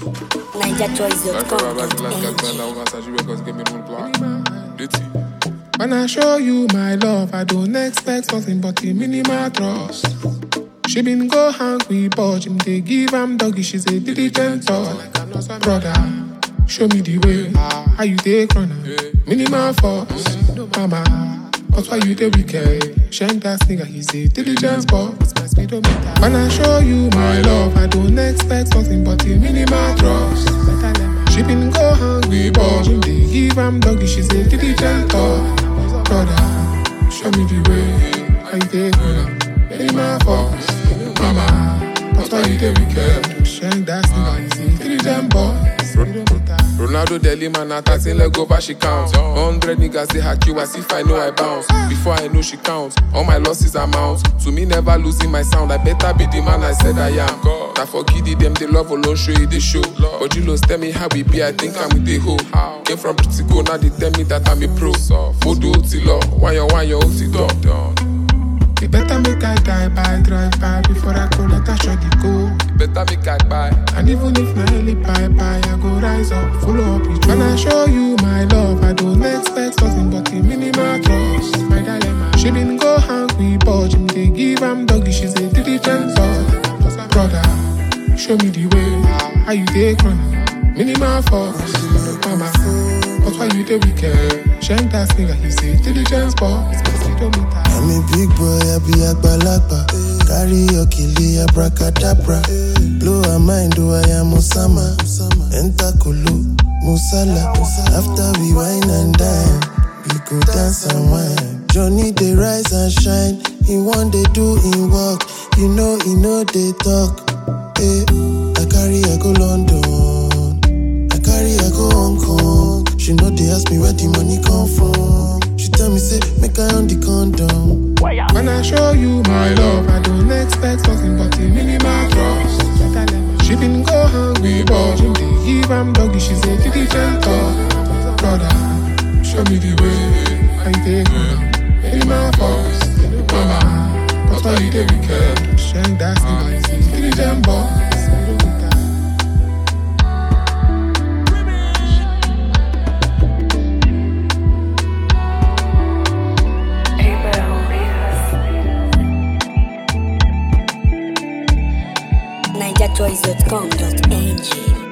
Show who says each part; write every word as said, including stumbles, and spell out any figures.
Speaker 1: Ninja Choice dot com.
Speaker 2: When I show you my love, I don't expect something but the minimal trust. She been go hang with Budge, him they give am doggy, she's a diligent dog. Brother, show me the way, how you take run minimal force. Mama, but why you the wicked? Shank that nigga, he's a diligent boss. When I show you my love, I don't expect something but the minimal trust. She been go hang with Budge, him they give am doggy, she's a diligent dog. Brother, show me the way, how you take run minimal force. Mama, but why you the wicked? Shank that nigga, he's a diligent boss.
Speaker 3: Ronaldo Deli man at thirteen leg over she counts. Hundred niggas they hack you as if I know I bounce. Before I know she counts, all my losses amount to me never losing my sound. I better be the man I said I am. That for giddy them they love alone show you the show. But you tell me how we be, I think I'm with the hoe. Came from pretty go now they tell me that I'm a pro. Modo Otilo, why you why you Otilo.
Speaker 2: You better make I die by drive by before I go let I shot the go.
Speaker 3: Better make I buy.
Speaker 2: And even if my only pie pie, I go rise up, follow up with you. When I show you my love, I don't expect something but the minimal trust. My dilemma, she been go hang with Budge, him they give am doggy, she's a diligent dog. Brother, show me the way, how you take run minimal force. Mama, but why you the wicked? Shank that nigga, he's a diligent boss.
Speaker 4: I'm a big boy, I be a balakba. Carry your killie, abracadabra. Blow a mind, do I am Osama. Enter Kulu, Musala. After we wine and dine, we go dance and wine. Johnny, they rise and shine. He want they do in work. You know, he know they talk. Hey, I carry, I go London. I carry, I go Hong Kong. She know they ask me where the money come from. She tell me, say, make I on the condom.
Speaker 2: When I show you my love, I don't expect something but the minimal trust. She been go hang with Budge, him they give am doggy, she's a diligent dog. Brother, show me the way, how you take run minimal force. Mama, but why you the wicked? Shank that nigga, he's a diligent boss.
Speaker 1: Ninja Choice dot com dot N G